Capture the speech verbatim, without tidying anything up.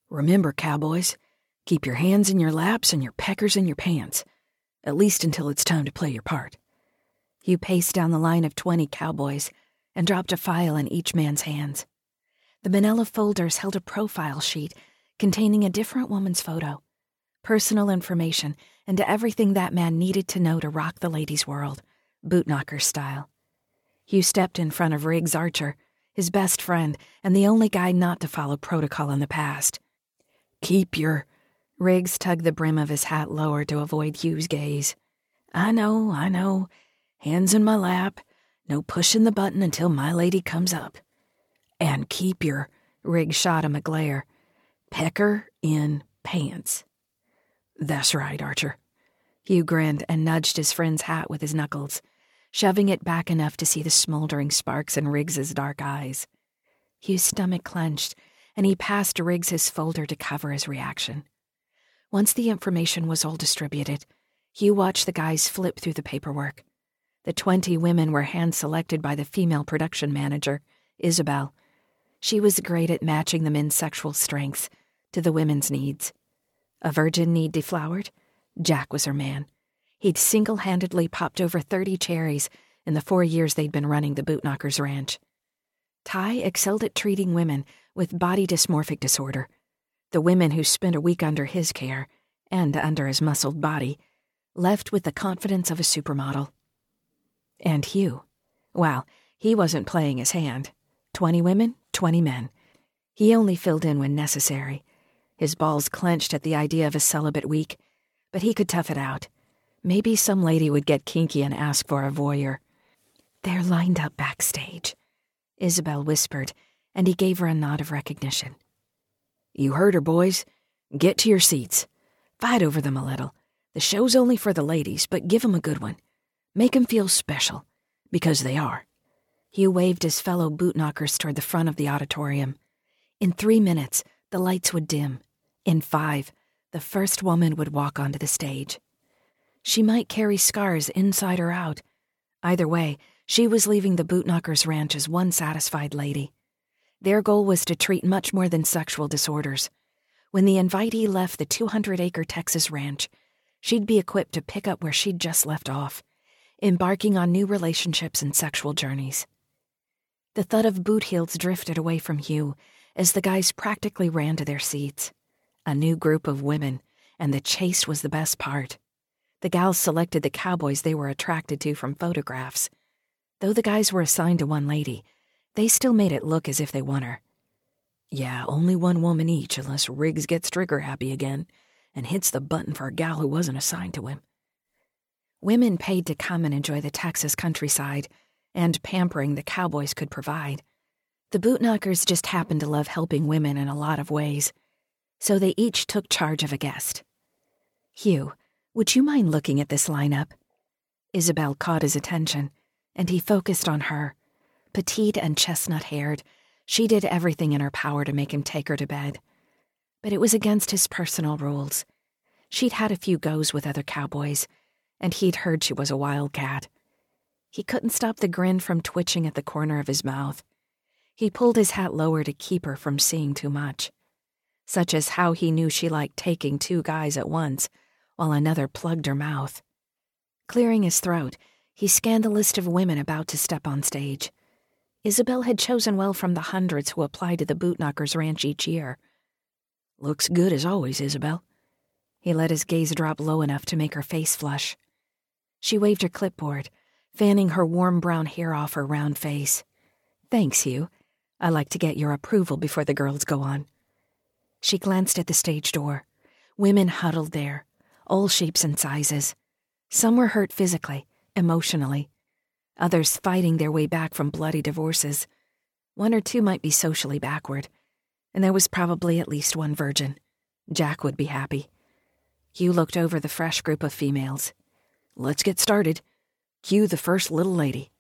Remember, cowboys, keep your hands in your laps and your peckers in your pants, at least until it's time to play your part. Hugh paced down the line of twenty cowboys and dropped a file in each man's hands. The manila folders held a profile sheet containing a different woman's photo, personal information, and everything that man needed to know to rock the ladies' world, Bootknocker style. Hugh stepped in front of Riggs Archer, his best friend and the only guy not to follow protocol in the past. Keep your... Riggs tugged the brim of his hat lower to avoid Hugh's gaze. I know, I know. Hands in my lap. No pushing the button until my lady comes up. And keep your... Riggs shot him a glare. Pecker in pants. That's right, Archer. Hugh grinned and nudged his friend's hat with his knuckles, shoving it back enough to see the smoldering sparks in Riggs's dark eyes. Hugh's stomach clenched, and he passed Riggs his folder to cover his reaction. Once the information was all distributed, Hugh watched the guys flip through the paperwork. The twenty women were hand-selected by the female production manager, Isabel. She was great at matching the men's sexual strengths to the women's needs. A virgin need deflowered? Jack was her man. He'd single-handedly popped over thirty cherries in the four years they'd been running the Bootknockers ranch. Ty excelled at treating women with body dysmorphic disorder. The women who spent a week under his care, and under his muscled body, left with the confidence of a supermodel. And Hugh, well, he wasn't playing his hand. Twenty women, twenty men. He only filled in when necessary. His balls clenched at the idea of a celibate week, but he could tough it out. Maybe some lady would get kinky and ask for a voyeur. They're lined up backstage, Isabel whispered, and he gave her a nod of recognition. You heard her, boys. Get to your seats. Fight over them a little. The show's only for the ladies, but give 'em a good one. Make 'em feel special, because they are. Hugh waved his fellow Bootknockers toward the front of the auditorium. In three minutes, the lights would dim. In five, the first woman would walk onto the stage. She might carry scars inside or out. Either way, she was leaving the Bootknockers ranch as one satisfied lady. Their goal was to treat much more than sexual disorders. When the invitee left the two hundred acre Texas ranch, she'd be equipped to pick up where she'd just left off, embarking on new relationships and sexual journeys. The thud of boot heels drifted away from Hugh as the guys practically ran to their seats. A new group of women, and the chase was the best part. The gals selected the cowboys they were attracted to from photographs. Though the guys were assigned to one lady, they still made it look as if they won her. Yeah, only one woman each unless Riggs gets trigger-happy again and hits the button for a gal who wasn't assigned to him. Women paid to come and enjoy the Texas countryside and pampering the cowboys could provide. The Bootknockers just happened to love helping women in a lot of ways, so they each took charge of a guest. Hugh, would you mind looking at this lineup? Isabel caught his attention, and he focused on her. Petite and chestnut-haired, she did everything in her power to make him take her to bed. But it was against his personal rules. She'd had a few goes with other cowboys, and he'd heard she was a wildcat. He couldn't stop the grin from twitching at the corner of his mouth. He pulled his hat lower to keep her from seeing too much, such as how he knew she liked taking two guys at once while another plugged her mouth. Clearing his throat, he scanned the list of women about to step on stage. Isabel had chosen well from the hundreds who applied to the Bootknockers ranch each year. Looks good as always, Isabel. He let his gaze drop low enough to make her face flush. She waved her clipboard, fanning her warm brown hair off her round face. Thanks, Hugh. I like to get your approval before the girls go on. She glanced at the stage door. Women huddled there, all shapes and sizes. Some were hurt physically, emotionally. Others fighting their way back from bloody divorces. One or two might be socially backward. And there was probably at least one virgin. Jack would be happy. Hugh looked over the fresh group of females. Let's get started. Cue the first little lady.